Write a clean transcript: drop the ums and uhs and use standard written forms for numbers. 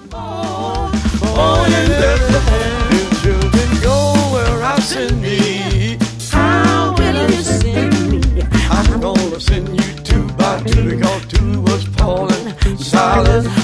Born in Bethlehem. Little children, go where I send me. How will you send me? I'm gonna send you two by two because two was Paul and Silas.